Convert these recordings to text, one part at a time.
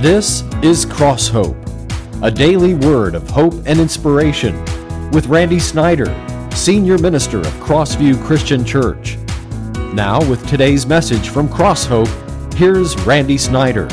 This is Cross Hope, a daily word of hope and inspiration with Randy Snyder, Senior Minister of Crossview Christian Church. Now with today's message from Cross Hope, here's Randy Snyder.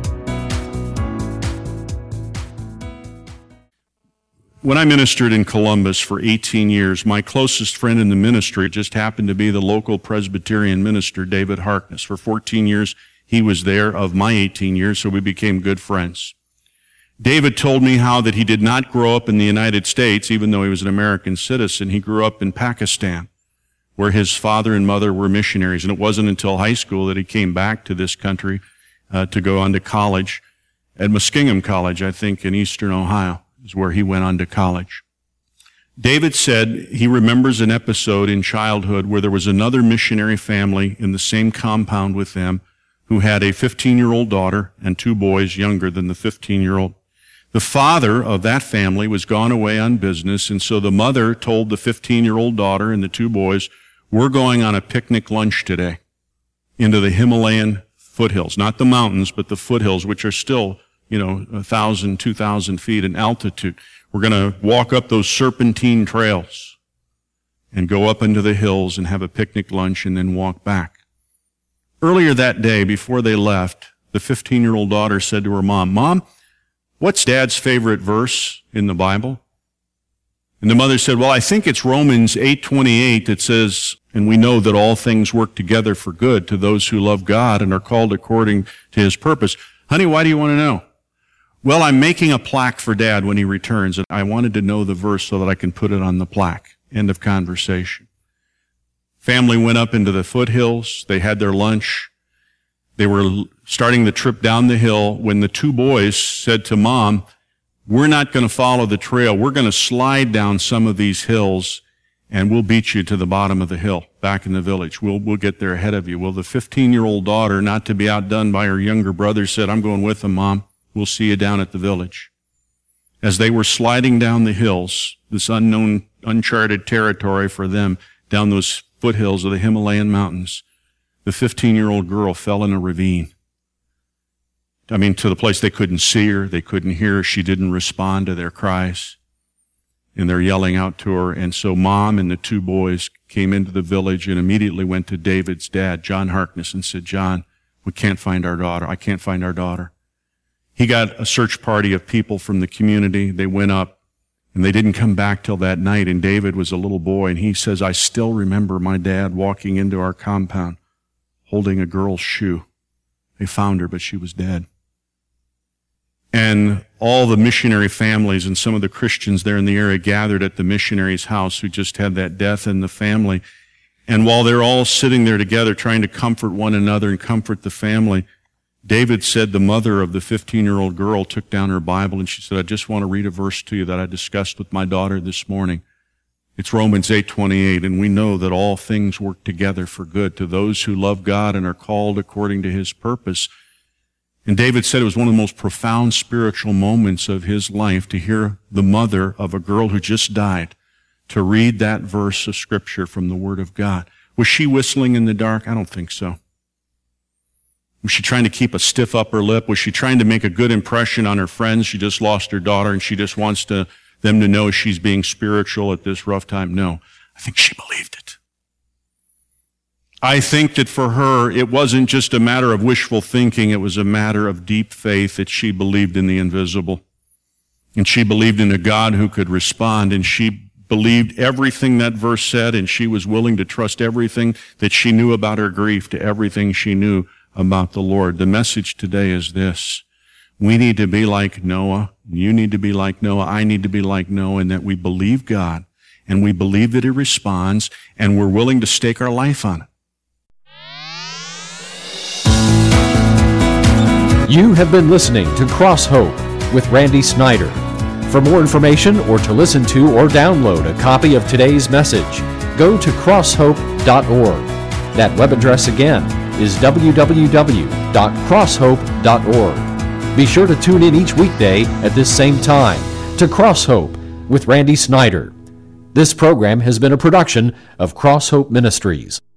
When I ministered in Columbus for 18 years, my closest friend in the ministry just happened to be the local Presbyterian minister, David Harkness. For 14 years, he was there of my 18 years, so we became good friends. David told me how that he did not grow up in the United States, even though he was an American citizen. He grew up in Pakistan, where his father and mother were missionaries. And it wasn't until high school that he came back to this country to go on to college at Muskingum College, I think, in eastern Ohio, is where he went on to college. David said he remembers an episode in childhood where there was another missionary family in the same compound with them who had a 15-year-old daughter and two boys younger than the 15-year-old. The father of that family was gone away on business, and so the mother told the 15-year-old daughter and the two boys, "We're going on a picnic lunch today into the Himalayan foothills, not the mountains, but the foothills, which are still, 1,000, 2,000 feet in altitude. We're going to walk up those serpentine trails and go up into the hills and have a picnic lunch and then walk back." Earlier that day, before they left, the 15-year-old daughter said to her mom, "Mom, what's Dad's favorite verse in the Bible?" And the mother said, "Well, I think it's Romans 8:28 that says, and we know that all things work together for good to those who love God and are called according to His purpose." "Honey, why do you want to know?" "Well, I'm making a plaque for Dad when he returns, and I wanted to know the verse so that I can put it on the plaque." End of conversation. Family went up into the foothills. They had their lunch. They were starting the trip down the hill when the two boys said to Mom, "We're not going to follow the trail. We're going to slide down some of these hills, and we'll beat you to the bottom of the hill back in the village. We'll get there ahead of you." Well, the 15-year-old daughter, not to be outdone by her younger brother, said, "I'm going with them, Mom. We'll see you down at the village." As they were sliding down the hills, this unknown, uncharted territory for them, down those foothills of the Himalayan mountains, the 15-year-old girl fell in a ravine. To the place they couldn't see her, they couldn't hear her. She didn't respond to their cries, and they're yelling out to her. And so Mom and the two boys came into the village and immediately went to David's dad, John Harkness, and said, "John, we can't find our daughter. I can't find our daughter." He got a search party of people from the community. They went up, and they didn't come back till that night, and David was a little boy, and he says, "I still remember my dad walking into our compound holding a girl's shoe. They found her, but she was dead." And all the missionary families and some of the Christians there in the area gathered at the missionary's house who just had that death in the family. And while they're all sitting there together trying to comfort one another and comfort the family, David said the mother of the 15-year-old girl took down her Bible and she said, "I just want to read a verse to you that I discussed with my daughter this morning. It's Romans 8:28, and we know that all things work together for good to those who love God and are called according to His purpose." And David said it was one of the most profound spiritual moments of his life to hear the mother of a girl who just died to read that verse of Scripture from the Word of God. Was she whistling in the dark? I don't think so. Was she trying to keep a stiff upper lip? Was she trying to make a good impression on her friends? She just lost her daughter and she just wants them to know she's being spiritual at this rough time. No, I think she believed it. I think that for her, it wasn't just a matter of wishful thinking. It was a matter of deep faith that she believed in the invisible. And she believed in a God who could respond, and she believed everything that verse said, and she was willing to trust everything that she knew about her grief to everything she knew about the Lord. The message today is this: we need to be like Noah. You need to be like Noah. I need to be like Noah, in that we believe God, and we believe that He responds, and we're willing to stake our life on it. You have been listening to Cross Hope with Randy Snyder. For more information or to listen to or download a copy of today's message, go to crosshope.org. That web address again is www.crosshope.org. Be sure to tune in each weekday at this same time to Cross Hope with Randy Snyder. This program has been a production of Cross Hope Ministries.